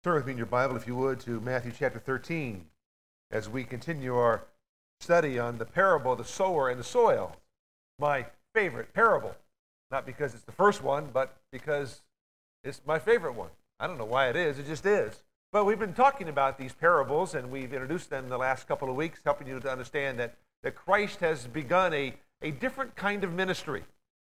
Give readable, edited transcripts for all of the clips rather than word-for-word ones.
Turn with me in your Bible, if you would, to Matthew chapter 13 as we continue our study on the parable of the sower and the soil. My favorite parable. Not because it's the first one, but because it's my favorite one. I don't know why it just is. But we've been talking about these parables, and we've introduced them in the last couple of weeks, helping you to understand that Christ has begun a different kind of ministry.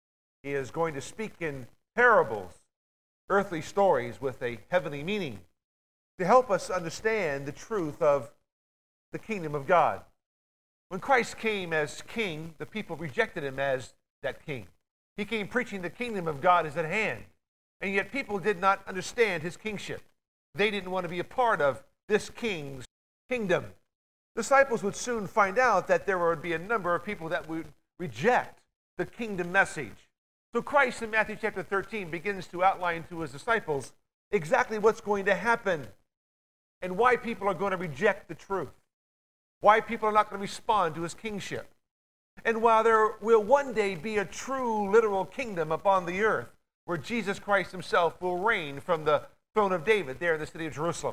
He is going to speak in parables, earthly stories with a heavenly meaning, to help us understand the truth of the kingdom of God. When Christ came as king, the people rejected him as that king. He came preaching the kingdom of God is at hand, and yet people did not understand his kingship. They didn't want to be a part of this king's kingdom. Disciples would soon find out that there would be a number of people that would reject the kingdom message. So Christ in Matthew chapter 13 begins to outline to his disciples exactly what's going to happen and why people are going to reject the truth, why people are not going to respond to his kingship. And while there will one day be a true literal kingdom upon the earth where Jesus Christ himself will reign from the throne of David there in the city of Jerusalem,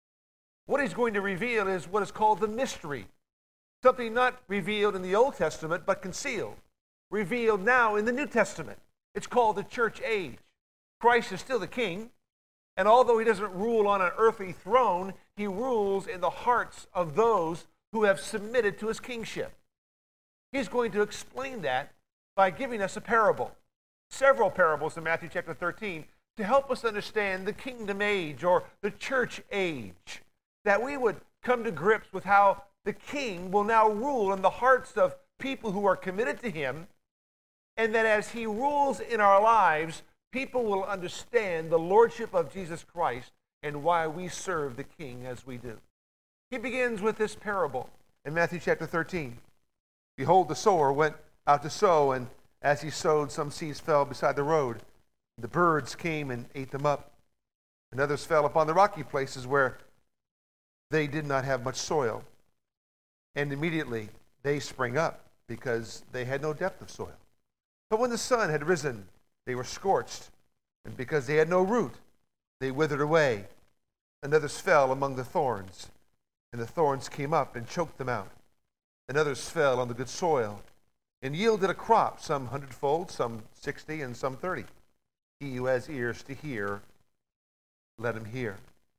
what he's going to reveal is what is called the mystery, something not revealed in the Old Testament but concealed, revealed now in the New Testament. It's called the church age. Christ is still the king, and although he doesn't rule on an earthly throne, he rules in the hearts of those who have submitted to his kingship. He's going to explain that by giving us a parable, several parables in Matthew chapter 13, to help us understand the kingdom age or the church age, that we would come to grips with how the king will now rule in the hearts of people who are committed to him, and that as he rules in our lives, people will understand the lordship of Jesus Christ and why we serve the king as we do. He begins with this parable in Matthew chapter 13. Behold, the sower went out to sow, and as he sowed, some seeds fell beside the road. The birds came and ate them up, and others fell upon the rocky places where they did not have much soil. And immediately they sprang up because they had no depth of soil. But when the sun had risen, they were scorched, and because they had no root, they withered away. And others fell among the thorns, and the thorns came up and choked them out. And others fell on the good soil, and yielded a crop, some 100-fold, some 60, and some 30. He who has ears to hear, let him hear.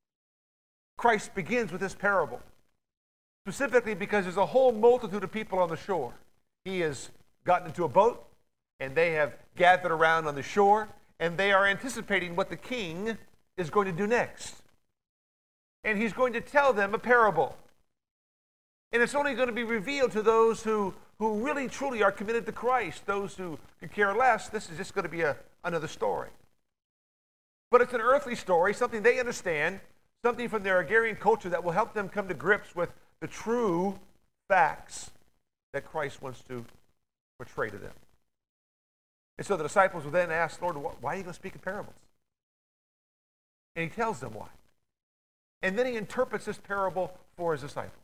Christ begins with this parable, specifically because there's a whole multitude of people on the shore. He has gotten into a boat, and they have gathered around on the shore, and they are anticipating what the king is going to do next. And he's going to tell them a parable. And it's only going to be revealed to those who really, truly are committed to Christ. Those who could care less, this is just going to be another story. But it's an earthly story, something they understand, something from their agrarian culture that will help them come to grips with the true facts that Christ wants to portray to them. And so the disciples will then ask, Lord, why are you going to speak in parables? And he tells them why. And then he interprets this parable for his disciples.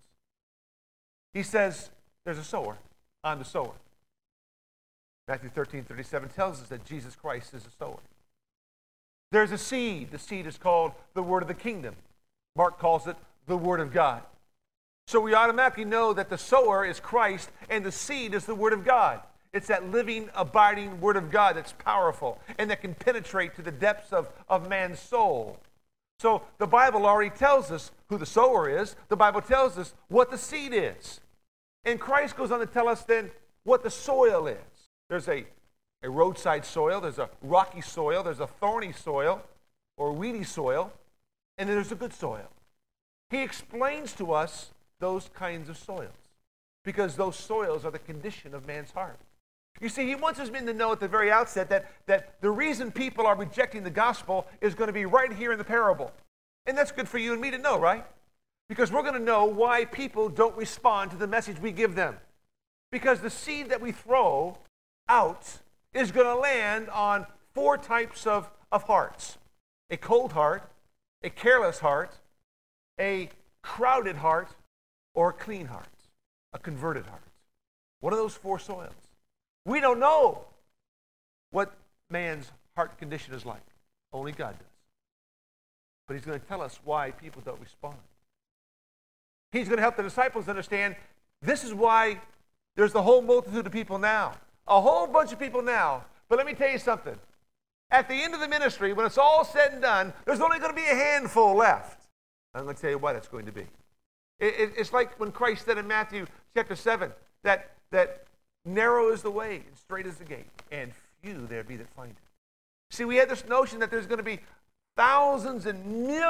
He says, there's a sower. I'm the sower. Matthew 13:37 tells us that Jesus Christ is a sower. There's a seed. The seed is called the word of the kingdom. Mark calls it the word of God. So we automatically know that the sower is Christ and the seed is the word of God. It's that living, abiding word of God that's powerful and that can penetrate to the depths of man's soul. So the Bible already tells us who the sower is. The Bible tells us what the seed is. And Christ goes on to tell us then what the soil is. There's a roadside soil, there's a rocky soil, there's a thorny soil or weedy soil, and then there's a good soil. He explains to us those kinds of soils because those soils are the condition of man's heart. You see, he wants us men to know at the very outset that the reason people are rejecting the gospel is going to be right here in the parable. And that's good for you and me to know, right? Because we're going to know why people don't respond to the message we give them. Because the seed that we throw out is going to land on four types of hearts. A cold heart, a careless heart, a crowded heart, or a clean heart, a converted heart. One of those four soils. We don't know what man's heart condition is like. Only God does. but he's going to tell us why people don't respond. He's going to help the disciples understand this is why there's the whole multitude of people now. A whole bunch of people now. But let me tell you something. At the end of the ministry, when it's all said and done, there's only going to be a handful left. I'm going to tell you why that's going to be. It's like when Christ said in Matthew chapter 7 that narrow is the way and straight is the gate, and few there be that find it. See, we had this notion that there's going to be thousands and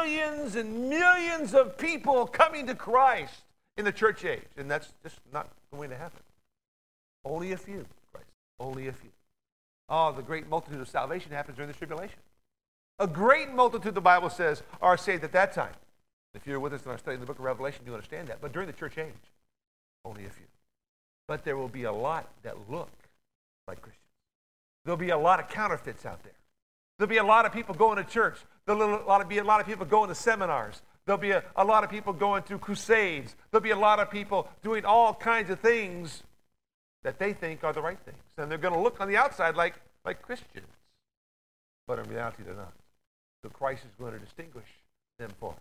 millions of people coming to Christ in the church age, and that's just not going to happen. Only a few, Christ. Only a few. Oh, the great multitude of salvation happens during the tribulation. A great multitude, the Bible says, are saved at that time. If you're with us in our study in the book of Revelation, you understand that. But during the church age, only a few. But there will be a lot that look like Christians. There'll be a lot of counterfeits out there. There'll be a lot of people going to church. There'll be a lot of people going to seminars. There'll be a lot of people going through crusades. There'll be a lot of people doing all kinds of things that they think are the right things. And they're going to look on the outside like Christians. But in reality, they're not. So Christ is going to distinguish them for us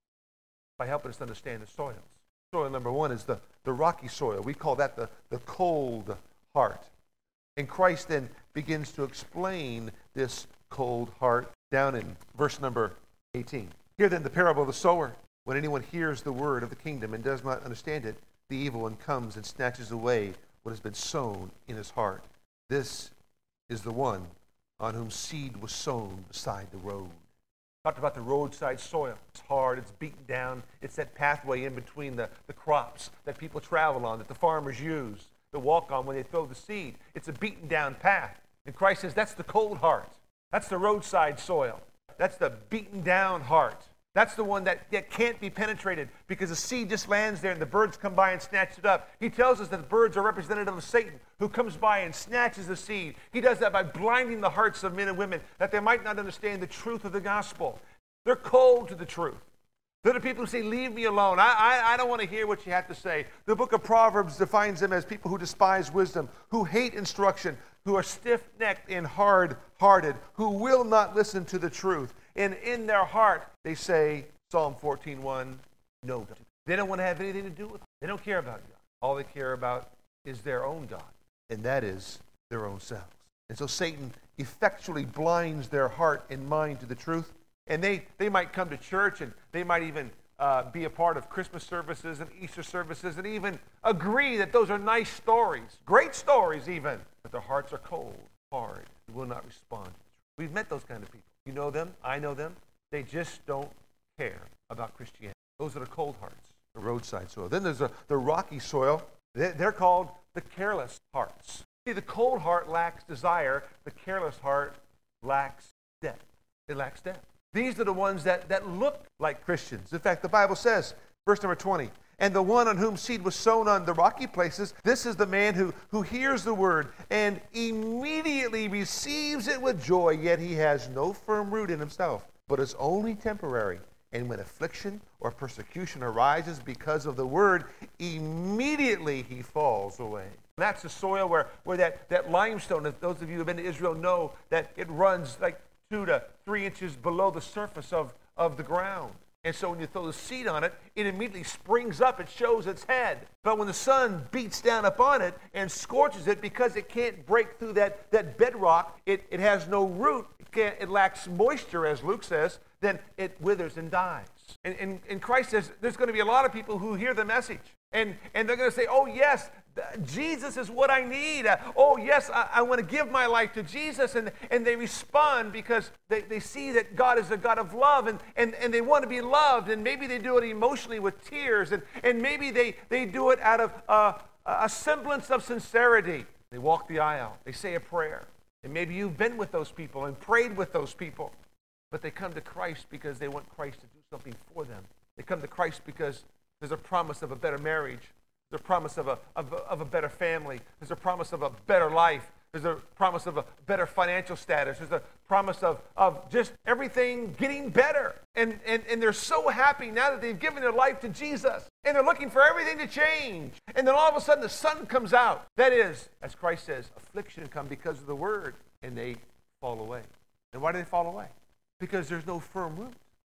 by helping us understand the soils. Soil number one is the rocky soil. We call that the cold heart. And Christ then begins to explain this cold heart down in verse number 18. Hear then the parable of the sower. When anyone hears the word of the kingdom and does not understand it, the evil one comes and snatches away what has been sown in his heart. This is the one on whom seed was sown beside the road. Talked about the roadside soil. It's hard, it's beaten down. It's that pathway in between the crops that people travel on, that the farmers use to walk on when they throw the seed. It's a beaten down path. And Christ says that's the cold heart. That's the roadside soil. That's the beaten down heart. That's the one that can't be penetrated because the seed just lands there and the birds come by and snatch it up. He tells us that the birds are representative of Satan who comes by and snatches the seed. He does that by blinding the hearts of men and women that they might not understand the truth of the gospel. They're cold to the truth. They're the people who say, leave me alone. I don't want to hear what you have to say. The book of Proverbs defines them as people who despise wisdom, who hate instruction, who are stiff-necked and hard-hearted, who will not listen to the truth. And in their heart, they say, Psalm 14:1, no God. They don't want to have anything to do with it. They don't care about God. All they care about is their own God, and that is their own selves. And so Satan effectually blinds their heart and mind to the truth. And they might come to church, and they might even be a part of Christmas services and Easter services, and even agree that those are nice stories, great stories even. But their hearts are cold, hard, and will not respond. We've met those kind of people. You know them. I know them. They just don't care about Christianity. Those are the cold hearts, the roadside soil. Then there's the rocky soil. They're called the careless hearts. See, the cold heart lacks desire. The careless heart lacks depth. It lacks depth. These are the ones that look like Christians. In fact, the Bible says, verse number 20, and the one on whom seed was sown on the rocky places, this is the man who hears the word and immediately receives it with joy, yet he has no firm root in himself, but is only temporary. And when affliction or persecution arises because of the word, immediately he falls away. And that's the soil where that limestone, if those of you who have been to Israel know that it runs like 2 to 3 inches below the surface of the ground. And so when you throw the seed on it, it immediately springs up. It shows its head. But when the sun beats down upon it and scorches it, because it can't break through that bedrock, it has no root, it lacks moisture, as Luke says, then it withers and dies. And Christ says there's going to be a lot of people who hear the message. And they're going to say, oh, yes, Jesus is what I need. Oh, yes, I want to give my life to Jesus. And they respond because they see that God is a God of love, and they want to be loved. And maybe they do it emotionally with tears. And maybe they do it out of a semblance of sincerity. They walk the aisle. They say a prayer. And maybe you've been with those people and prayed with those people. But they come to Christ because they want Christ to do something for them. They come to Christ because there's a promise of a better marriage. There's a promise of a better family. There's a promise of a better life. There's a promise of a better financial status. There's a promise of just everything getting better. And they're so happy now that they've given their life to Jesus. And they're looking for everything to change. And then all of a sudden the sun comes out. That is, as Christ says, affliction come because of the word. And they fall away. And why do they fall away? Because there's no firm root.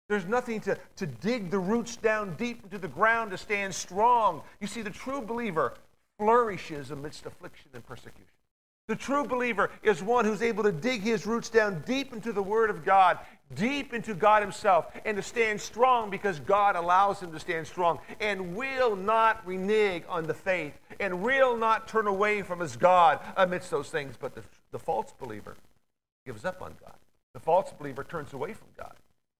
There's nothing to dig the roots down deep into the ground to stand strong. You see, the true believer flourishes amidst affliction and persecution. The true believer is one who's able to dig his roots down deep into the Word of God, deep into God himself, and to stand strong because God allows him to stand strong, and will not renege on the faith, and will not turn away from his God amidst those things. But the false believer gives up on God. The false believer turns away from God.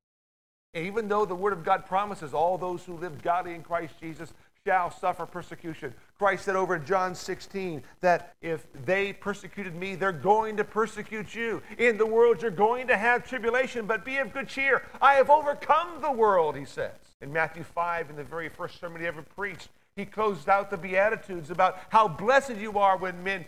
And even though the Word of God promises all those who live godly in Christ Jesus shall suffer persecution, Christ said over in John 16 that if they persecuted me, they're going to persecute you. In the world you're going to have tribulation, but be of good cheer. I have overcome the world, he says. In Matthew 5, in the very first sermon he ever preached, he closed out the Beatitudes about how blessed you are when men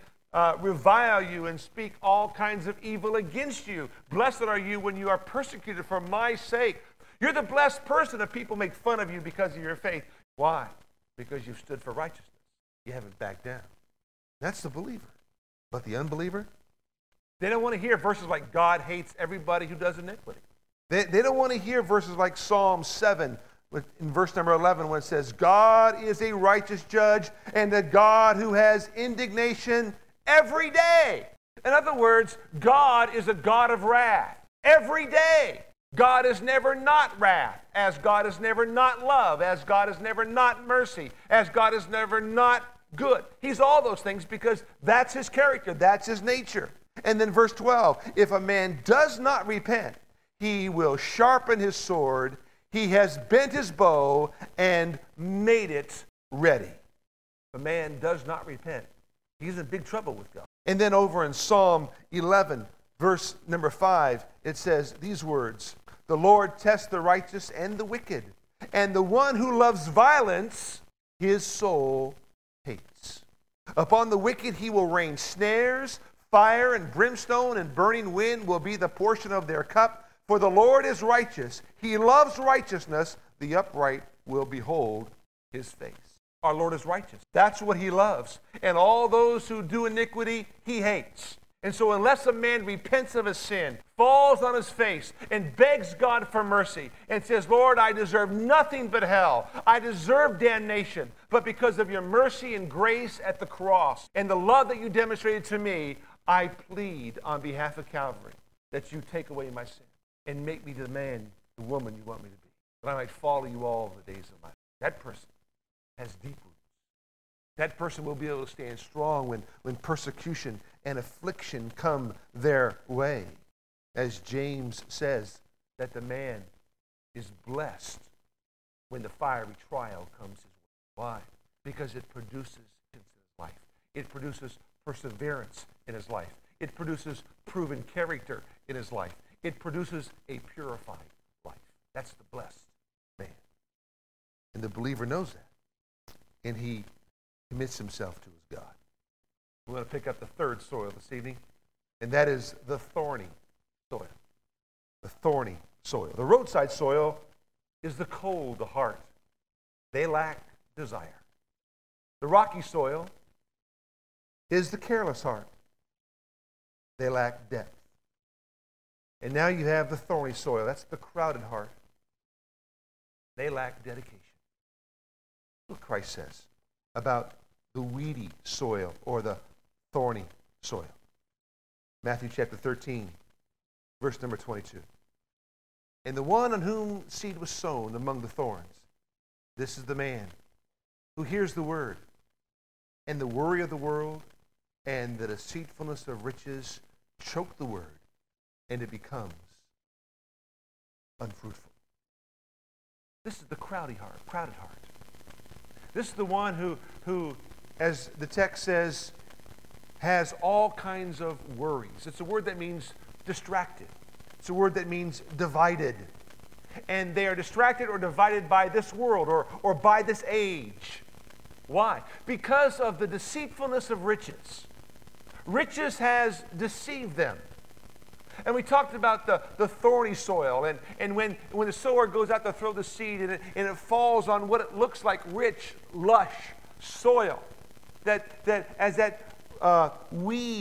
revile you and speak all kinds of evil against you. Blessed are you when you are persecuted for my sake. You're the blessed person if people make fun of you because of your faith. Why? Because you've stood for righteousness. You haven't backed down. That's the believer. But the unbeliever, they don't want to hear verses like God hates everybody who does iniquity. They don't want to hear verses like Psalm 7 in verse number 11 when it says, God is a righteous judge and a God who has indignation every day. In other words, God is a God of wrath every day. God is never not wrath, as God is never not love, as God is never not mercy, as God is never not good. He's all those things because that's his character, that's his nature. And then verse 12, if a man does not repent, he will sharpen his sword, he has bent his bow and made it ready. If a man does not repent, he's in big trouble with God. And then over in Psalm 11, verse number 5, it says these words, the Lord tests the righteous and the wicked, and the one who loves violence, his soul hates. Upon the wicked he will rain snares, fire and brimstone and burning wind will be the portion of their cup. For the Lord is righteous. He loves righteousness. The upright will behold his face. Our Lord is righteous. That's what he loves. And all those who do iniquity, he hates. And so unless a man repents of his sin, falls on his face, and begs God for mercy, and says, Lord, I deserve nothing but hell. I deserve damnation. But because of your mercy and grace at the cross, and the love that you demonstrated to me, I plead on behalf of Calvary that you take away my sin and make me the man, the woman you want me to be, that I might follow you all the days of my life. That person has deep roots. That person will be able to stand strong when persecution and affliction come their way. As James says, that the man is blessed when the fiery trial comes his way. Why? Because it produces in his life. It produces perseverance in his life. It produces proven character in his life. It produces a purified life. That's the blessed man. And the believer knows that. And he commits himself to his God. We're going to pick up the third soil this evening, and that is the thorny soil. The thorny soil. The roadside soil is the cold, the heart. They lack desire. The rocky soil is the careless heart. They lack depth. And now you have the thorny soil. That's the crowded heart. They lack dedication. What Christ says about the weedy soil or the thorny soil. Matthew chapter 13, verse number 22. And the one on whom seed was sown among the thorns, this is the man who hears the word, and the worry of the world and the deceitfulness of riches choke the word, and it becomes unfruitful. This is the crowded heart. This is the one who, as the text says, has all kinds of worries. It's a word that means distracted. It's a word that means divided. And they are distracted or divided by this world or by this age. Why? Because of the deceitfulness of riches. Riches has deceived them. And we talked about the thorny soil, and when the sower goes out to throw the seed and it falls on what it looks like rich, lush soil, that as that weed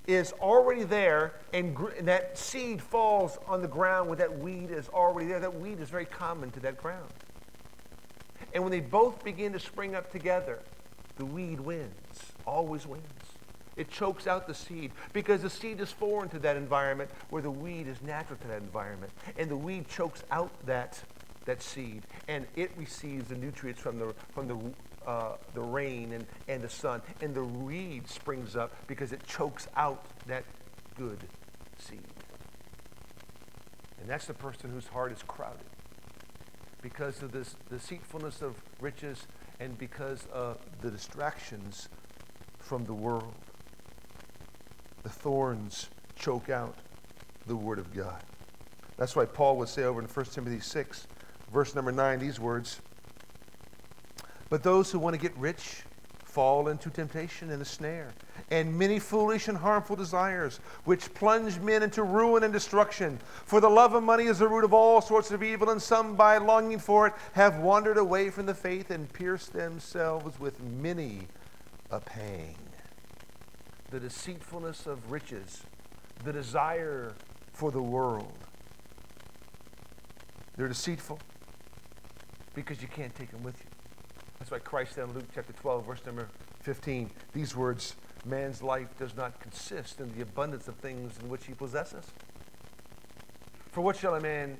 is already there, and that seed falls on the ground where that weed is already there, that weed is very common to that ground. And when they both begin to spring up together, the weed wins, always wins. It chokes out the seed because the seed is foreign to that environment where the weed is natural to that environment. And the weed chokes out that seed, and it receives the nutrients from the rain and the sun. And the weed springs up because it chokes out that good seed. And that's the person whose heart is crowded because of this deceitfulness of riches and because of the distractions from the world. The thorns choke out the word of God. That's why Paul would say over in 1 Timothy 6, verse number 9, these words, "But those who want to get rich fall into temptation and a snare, and many foolish and harmful desires, which plunge men into ruin and destruction. For the love of money is the root of all sorts of evil, and some, by longing for it, have wandered away from the faith and pierced themselves with many a pang." The deceitfulness of riches, the desire for the world. They're deceitful because you can't take them with you. That's why Christ said in Luke chapter 12, verse number 15, these words, "Man's life does not consist in the abundance of things in which he possesses. For what shall a man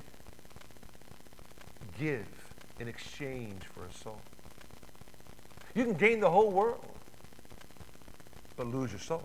give in exchange for a soul?" You can gain the whole world, but lose your soul.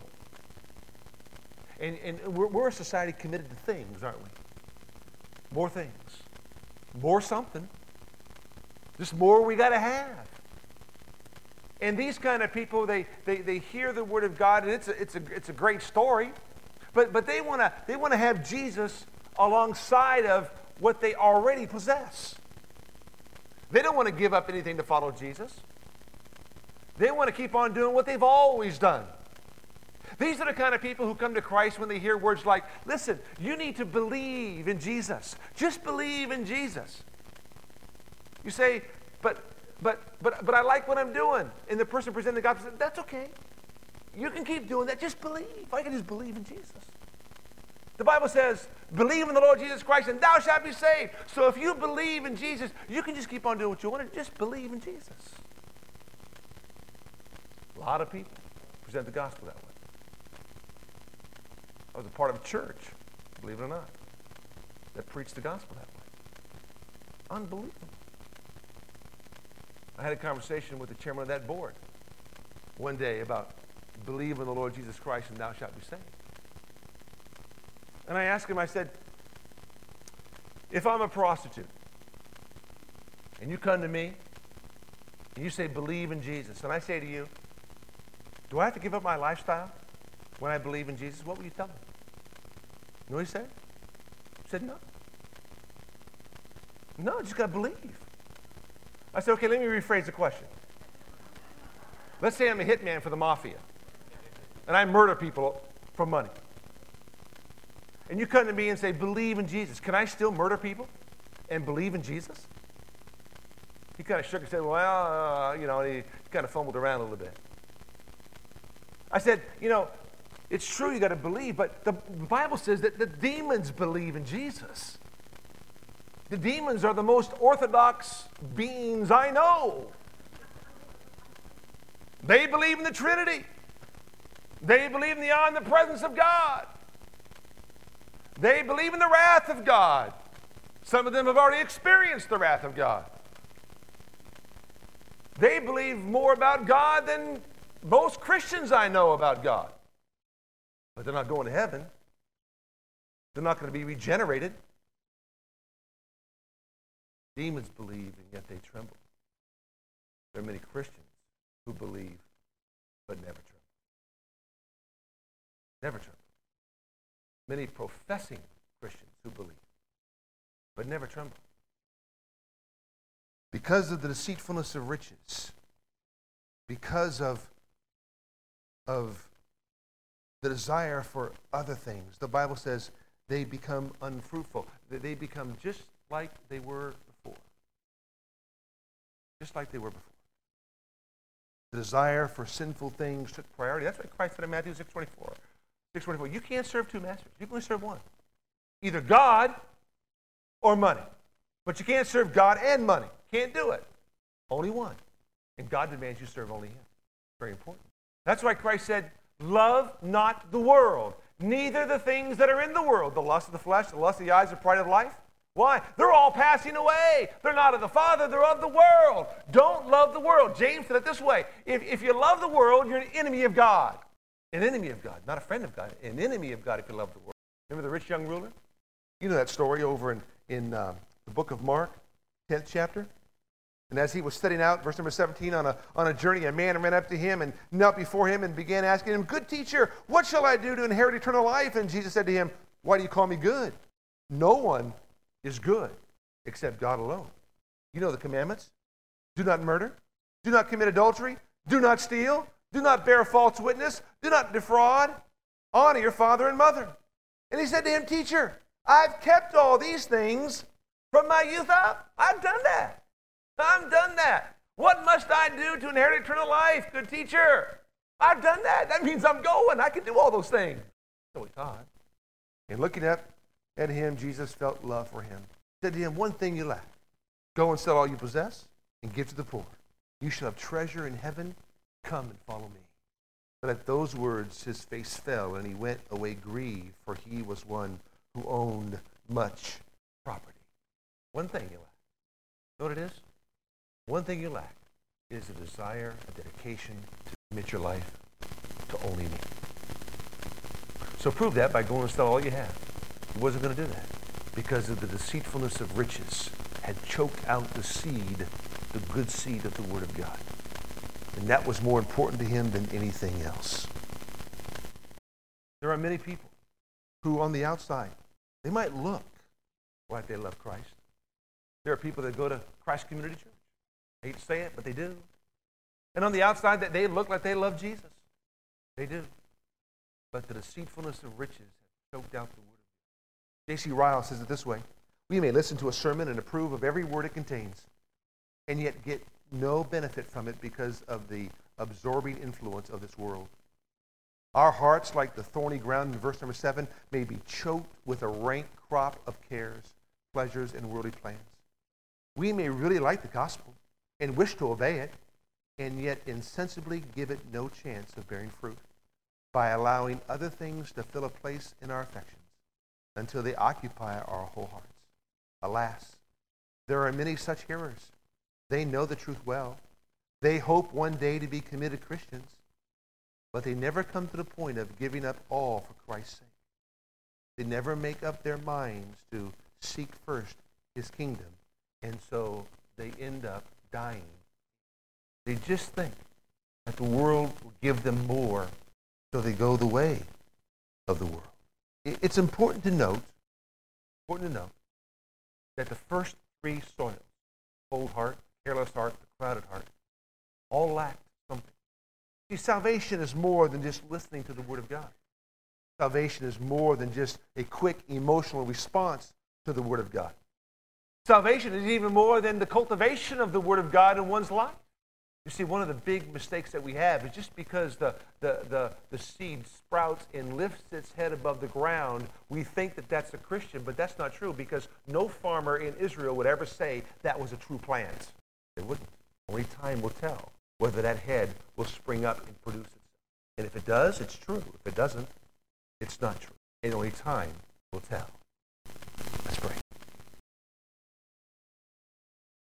And we're a society committed to things, aren't we? More things. More something. Just more we got to have. And these kind of people, they hear the word of God, and it's a great story, but they want to have Jesus alongside of what they already possess. They don't want to give up anything to follow Jesus. They want to keep on doing what they've always done. These are the kind of people who come to Christ when they hear words like, "Listen, you need to believe in Jesus. Just believe in Jesus." You say, but I like what I'm doing. And the person presenting the gospel said, "That's okay. You can keep doing that. Just believe. I can just believe in Jesus." The Bible says, "Believe in the Lord Jesus Christ and thou shalt be saved." So if you believe in Jesus, you can just keep on doing what you want to. Just believe in Jesus. A lot of people present the gospel that way. I was a part of a church, believe it or not, that preached the gospel that way. Unbelievable. I had a conversation with the chairman of that board one day about believe in the Lord Jesus Christ and thou shalt be saved. And I asked him, I said, if I'm a prostitute and you come to me and you say believe in Jesus, and I say to you, do I have to give up my lifestyle when I believe in Jesus? What will you tell me? You know what he said? He said, no. No, just got to believe. I said, okay, let me rephrase the question. Let's say I'm a hitman for the mafia, and I murder people for money. And you come to me and say, believe in Jesus. Can I still murder people and believe in Jesus? He kind of shook his head, well, he kind of fumbled around a little bit. I said, it's true you got to believe, but the Bible says that the demons believe in Jesus. The demons are the most orthodox beings I know. They believe in the Trinity. They believe in the omnipresence of God. They believe in the wrath of God. Some of them have already experienced the wrath of God. They believe more about God than most Christians I know about God. But they're not going to heaven. They're not going to be regenerated. Demons believe, and yet they tremble. There are many Christians who believe, but never tremble. Never tremble. Many professing Christians who believe, but never tremble. Because of the deceitfulness of riches, because of the desire for other things, the Bible says they become unfruitful. They become just like they were before. Just like they were before. The desire for sinful things took priority. That's what Christ said in Matthew 6:24. 6:24. You can't serve two masters. You can only serve one. Either God or money. But you can't serve God and money. Can't do it. Only one. And God demands you serve only him. Very important. That's why Christ said, love not the world, neither the things that are in the world, the lust of the flesh, the lust of the eyes, the pride of life. Why? They're all passing away. They're not of the Father, they're of the world. Don't love the world. James said it this way. If you love the world, you're an enemy of God. An enemy of God, not a friend of God. An enemy of God if you love the world. Remember the rich young ruler? You know that story over in the book of Mark, 10th chapter? And as he was setting out, verse number 17, on a journey, a man ran up to him and knelt before him and began asking him, good teacher, what shall I do to inherit eternal life? And Jesus said to him, why do you call me good? No one is good except God alone. You know the commandments. Do not murder. Do not commit adultery. Do not steal. Do not bear false witness. Do not defraud. Honor your father and mother. And he said to him, teacher, I've kept all these things from my youth up. I've done that. I've done that. What must I do to inherit eternal life, good teacher? I've done that. That means I'm going. I can do all those things. So he taught. And looking up at him, Jesus felt love for him. He said to him, one thing you lack. Go and sell all you possess and give to the poor. You shall have treasure in heaven. Come and follow me. But at those words, his face fell, and he went away grieved, for he was one who owned much property. One thing you lack. You know what it is? One thing you lack is a desire, a dedication to commit your life to only me. So prove that by going and sell all you have. He wasn't going to do that because of the deceitfulness of riches had choked out the seed, the good seed of the Word of God. And that was more important to him than anything else. There are many people who on the outside, they might look like they love Christ. There are people that go to Christ Community Church. I hate to say it, but they do. And on the outside, that they look like they love Jesus. They do. But the deceitfulness of riches has choked out the Word of God. J.C. Ryle says it this way. We may listen to a sermon and approve of every word it contains, and yet get no benefit from it because of the absorbing influence of this world. Our hearts, like the thorny ground in verse number 7, may be choked with a rank crop of cares, pleasures, and worldly plans. We may really like the gospel and wish to obey it, and yet insensibly give it no chance of bearing fruit by allowing other things to fill a place in our affections until they occupy our whole hearts. Alas, there are many such hearers. They know the truth well. They hope one day to be committed Christians, but they never come to the point of giving up all for Christ's sake. They never make up their minds to seek first his kingdom, and so they end up dying. They just think that the world will give them more, so they go the way of the world. It's important to note that the first three soils, cold heart, careless heart, the crowded heart, all lack something. See, salvation is more than just listening to the Word of God. Salvation is more than just a quick emotional response to the Word of God. Salvation is even more than the cultivation of the Word of God in one's life. You see, one of the big mistakes that we have is just because the seed sprouts and lifts its head above the ground, we think that that's a Christian, but that's not true because no farmer in Israel would ever say that was a true plant. They wouldn't. Only time will tell whether that head will spring up and produce itself. And if it does, it's true. If it doesn't, it's not true. And only time will tell.